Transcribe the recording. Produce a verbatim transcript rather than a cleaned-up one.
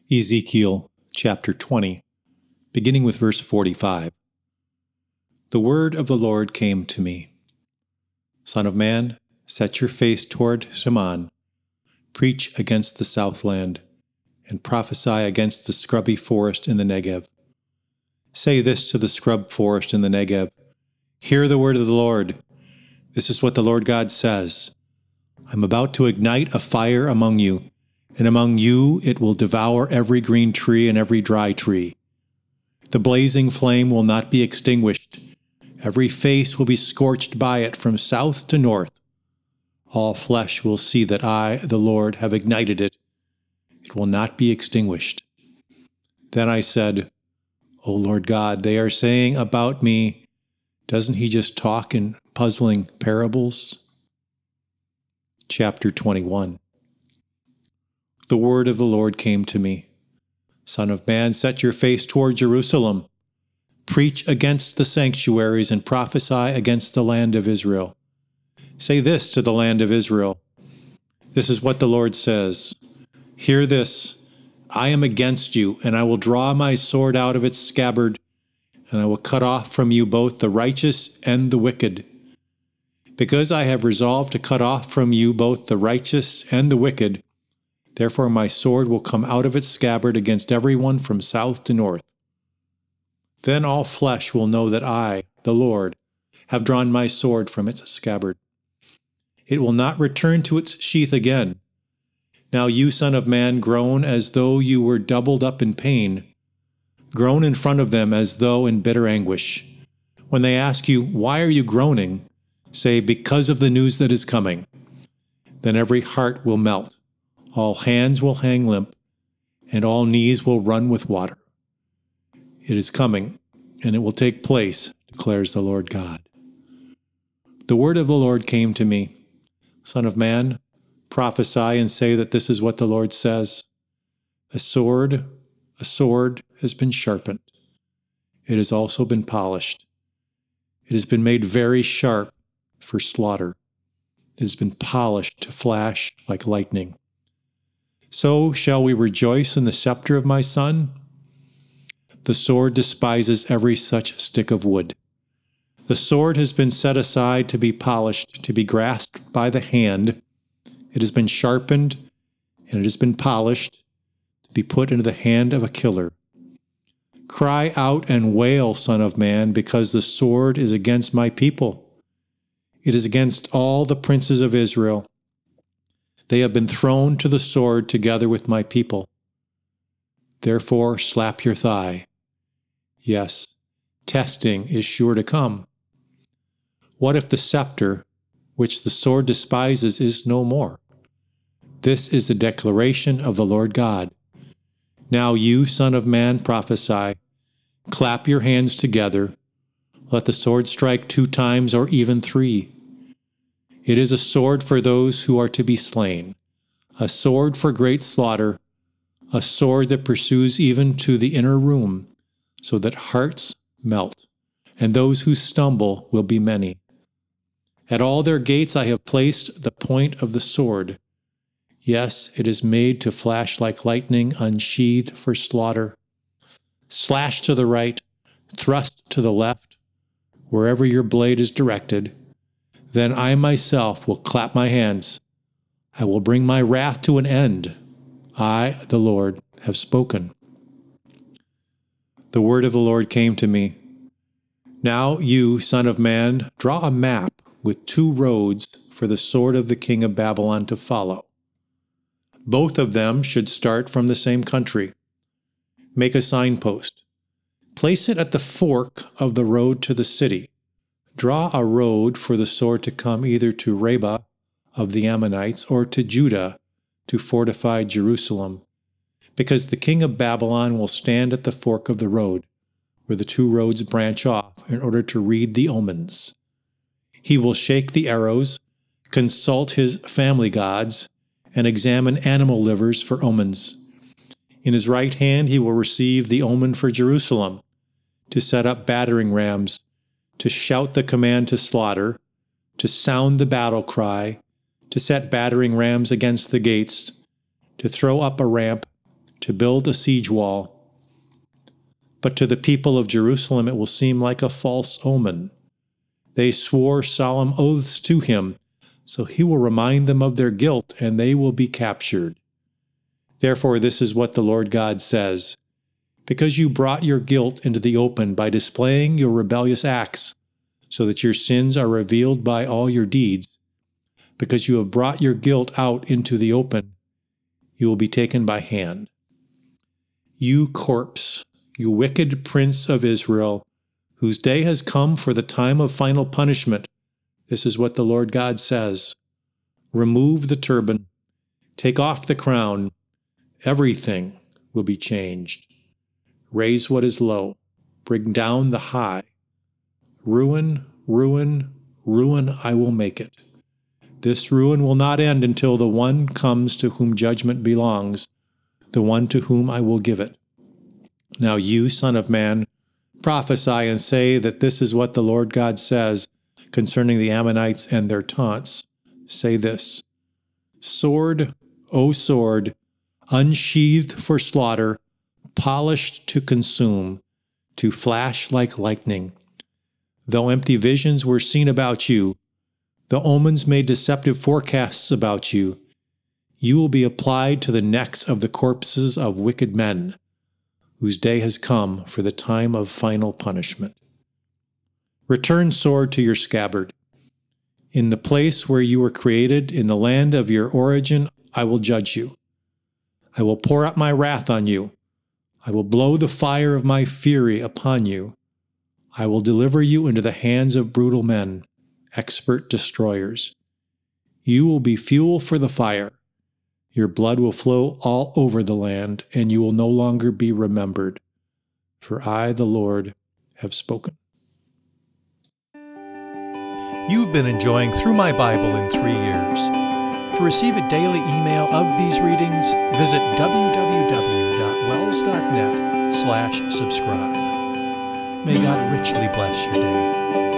Ezekiel chapter twenty, beginning with verse forty-five. The word of the Lord came to me. Son of man, set your face toward Teman, preach against the southland, and prophesy against the scrubby forest in the Negev. Say this to the scrub forest in the Negev. Hear the word of the Lord. This is what the Lord God says. I'm about to ignite a fire among you, and among you it will devour every green tree and every dry tree. The blazing flame will not be extinguished. Every face will be scorched by it from south to north. All flesh will see that I, the Lord, have ignited it. It will not be extinguished. Then I said, O Lord God, they are saying about me, doesn't he just talk in puzzling parables? Chapter twenty-one. The word of the Lord came to me. Son of man, set your face toward Jerusalem. Preach against the sanctuaries and prophesy against the land of Israel. Say this to the land of Israel. This is what the Lord says. Hear this. I am against you, and I will draw my sword out of its scabbard, and I will cut off from you both the righteous and the wicked. Because I have resolved to cut off from you both the righteous and the wicked, therefore my sword will come out of its scabbard against everyone from south to north. Then all flesh will know that I, the Lord, have drawn my sword from its scabbard. It will not return to its sheath again. Now you, son of man, groan as though you were doubled up in pain. Groan in front of them as though in bitter anguish. When they ask you, why are you groaning? Say, because of the news that is coming. Then every heart will melt. All hands will hang limp, and all knees will run with water. It is coming, and it will take place, declares the Lord God. The word of the Lord came to me. Son of man, prophesy and say that this is what the Lord says. A sword, a sword has been sharpened. It has also been polished. It has been made very sharp for slaughter. It has been polished to flash like lightning. So shall we rejoice in the scepter of my son? The sword despises every such stick of wood. The sword has been set aside to be polished, to be grasped by the hand. It has been sharpened, and it has been polished, to be put into the hand of a killer. Cry out and wail, Son of man, because the sword is against my people. It is against all the princes of Israel. They have been thrown to the sword together with my people. Therefore slap your thigh. Yes, testing is sure to come. What if the scepter, which the sword despises, is no more? This is the declaration of the Lord God. Now you, son of man, prophesy. Clap your hands together. Let the sword strike two times or even three. It is a sword for those who are to be slain, a sword for great slaughter, a sword that pursues even to the inner room, so that hearts melt, and those who stumble will be many. At all their gates I have placed the point of the sword. Yes, it is made to flash like lightning, unsheathed for slaughter. Slash to the right, thrust to the left, wherever your blade is directed. Then I myself will clap my hands. I will bring my wrath to an end. I, the Lord, have spoken. The word of the Lord came to me. Now you, son of man, draw a map with two roads for the sword of the king of Babylon to follow. Both of them should start from the same country. Make a signpost. Place it at the fork of the road to the city. Draw a road for the sword to come either to Rabbah of the Ammonites or to Judah to fortify Jerusalem, because the king of Babylon will stand at the fork of the road, where the two roads branch off, in order to read the omens. He will shake the arrows, consult his family gods, and examine animal livers for omens. In his right hand he will receive the omen for Jerusalem, to set up battering rams, to shout the command to slaughter, to sound the battle cry, to set battering rams against the gates, to throw up a ramp, to build a siege wall. But to the people of Jerusalem it will seem like a false omen. They swore solemn oaths to him, so he will remind them of their guilt, and they will be captured. Therefore, this is what the Lord God says: because you brought your guilt into the open by displaying your rebellious acts, so that your sins are revealed by all your deeds, because you have brought your guilt out into the open, you will be taken by hand. You corpse, you wicked prince of Israel, whose day has come for the time of final punishment, this is what the Lord God says: remove the turban, take off the crown, everything will be changed. Raise what is low, bring down the high. Ruin, ruin, ruin I will make it. This ruin will not end until the one comes to whom judgment belongs, the one to whom I will give it. Now you, son of man, prophesy and say that this is what the Lord God says concerning the Ammonites and their taunts. Say this: sword, O sword, unsheathed for slaughter, polished to consume, to flash like lightning. Though empty visions were seen about you, the omens made deceptive forecasts about you, you will be applied to the necks of the corpses of wicked men, whose day has come for the time of final punishment. Return, sword, to your scabbard. In the place where you were created, in the land of your origin, I will judge you. I will pour out my wrath on you. I will blow the fire of my fury upon you. I will deliver you into the hands of brutal men, expert destroyers. You will be fuel for the fire. Your blood will flow all over the land, and you will no longer be remembered. For I, the Lord, have spoken. You've been enjoying Through My Bible in Three Years. To receive a daily email of these readings, visit w w w dot wells dot net slash subscribe. May God richly bless your day.